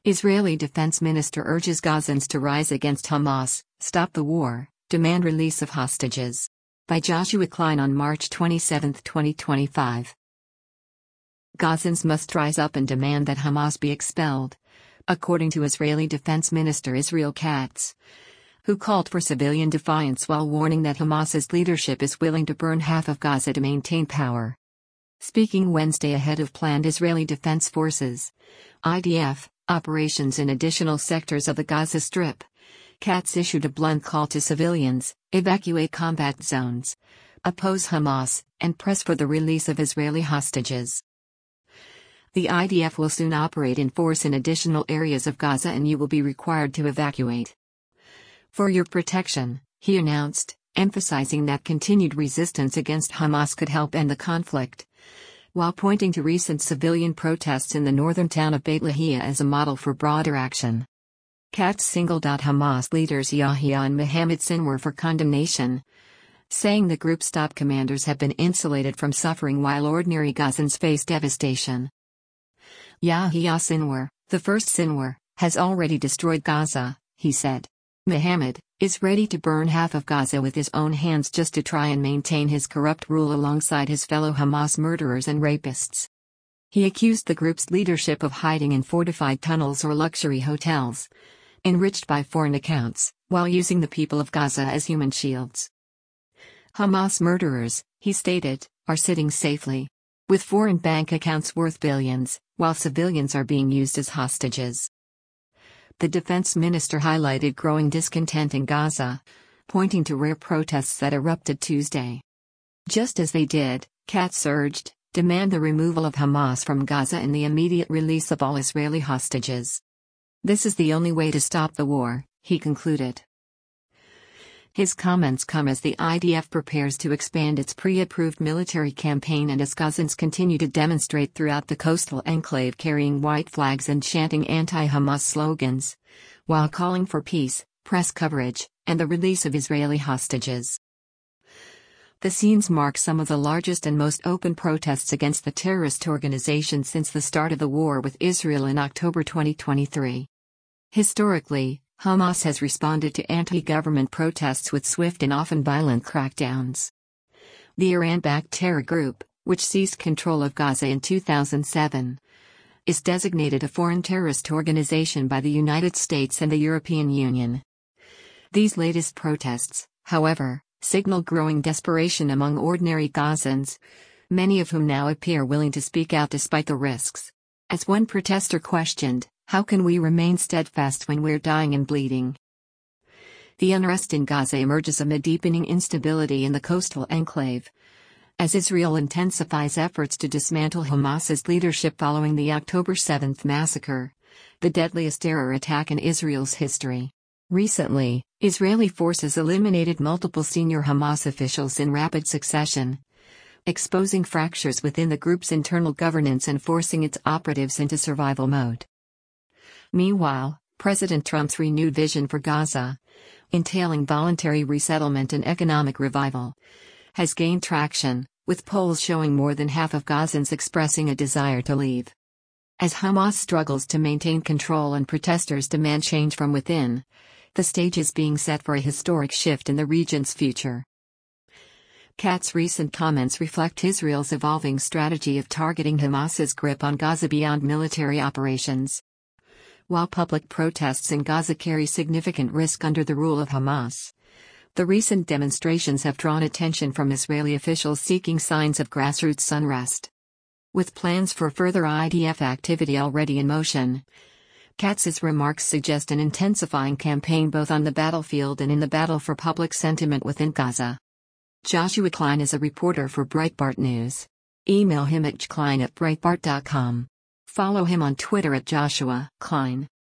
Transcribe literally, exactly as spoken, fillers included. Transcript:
Israeli Defense Minister urges Gazans to rise against Hamas, stop the war, demand release of hostages. By Joshua Klein on March twenty-seventh, twenty twenty-five. Gazans must rise up and demand that Hamas be expelled, according to Israeli Defense Minister Israel Katz, who called for civilian defiance while warning that Hamas's leadership is willing to burn half of Gaza to maintain power. Speaking Wednesday ahead of planned Israeli Defense Forces (I D F) operations in additional sectors of the Gaza Strip, Katz issued a blunt call to civilians: evacuate combat zones, oppose Hamas, and press for the release of Israeli hostages. The I D F will soon operate in force in additional areas of Gaza and you will be required to evacuate. For your protection, he announced, emphasizing that continued resistance against Hamas could help end the conflict, while pointing to recent civilian protests in the northern town of Beit Lahia as a model for broader action. Katz singled out Hamas leaders Yahya and Mohammed Sinwar for condemnation, saying the group's top commanders have been insulated from suffering while ordinary Gazans face devastation. Yahya Sinwar, the first Sinwar, has already destroyed Gaza, he said. Mohammed is ready to burn half of Gaza with his own hands just to try and maintain his corrupt rule alongside his fellow Hamas murderers and rapists. He accused the group's leadership of hiding in fortified tunnels or luxury hotels, enriched by foreign accounts, while using the people of Gaza as human shields. Hamas murderers, he stated, are sitting safely, with foreign bank accounts worth billions, while civilians are being used as hostages. The defense minister highlighted growing discontent in Gaza, pointing to rare protests that erupted Tuesday. Just as they did, Katz urged, demand the removal of Hamas from Gaza and the immediate release of all Israeli hostages. This is the only way to stop the war, he concluded. His comments come as the I D F prepares to expand its pre-approved military campaign and as Gazans continue to demonstrate throughout the coastal enclave carrying white flags and chanting anti-Hamas slogans, while calling for peace, press coverage, and the release of Israeli hostages. The scenes mark some of the largest and most open protests against the terrorist organization since the start of the war with Israel in October twenty twenty-three. Historically, Hamas has responded to anti-government protests with swift and often violent crackdowns. The Iran-backed terror group, which seized control of Gaza in two thousand seven, is designated a foreign terrorist organization by the United States and the European Union. These latest protests, however, signal growing desperation among ordinary Gazans, many of whom now appear willing to speak out despite the risks. As one protester questioned, how can we remain steadfast when we're dying and bleeding? The unrest in Gaza emerges amid deepening instability in the coastal enclave, as Israel intensifies efforts to dismantle Hamas's leadership following the October seventh massacre, the deadliest terror attack in Israel's history. Recently, Israeli forces eliminated multiple senior Hamas officials in rapid succession, exposing fractures within the group's internal governance and forcing its operatives into survival mode. Meanwhile, President Trump's renewed vision for Gaza, entailing voluntary resettlement and economic revival, has gained traction, with polls showing more than half of Gazans expressing a desire to leave. As Hamas struggles to maintain control and protesters demand change from within, the stage is being set for a historic shift in the region's future. Katz's recent comments reflect Israel's evolving strategy of targeting Hamas's grip on Gaza beyond military operations. While public protests in Gaza carry significant risk under the rule of Hamas, the recent demonstrations have drawn attention from Israeli officials seeking signs of grassroots unrest. With plans for further I D F activity already in motion, Katz's remarks suggest an intensifying campaign both on the battlefield and in the battle for public sentiment within Gaza. Joshua Klein is a reporter for Breitbart News. Email him at klein at breitbart dot com. Follow him on Twitter at Joshua Klein.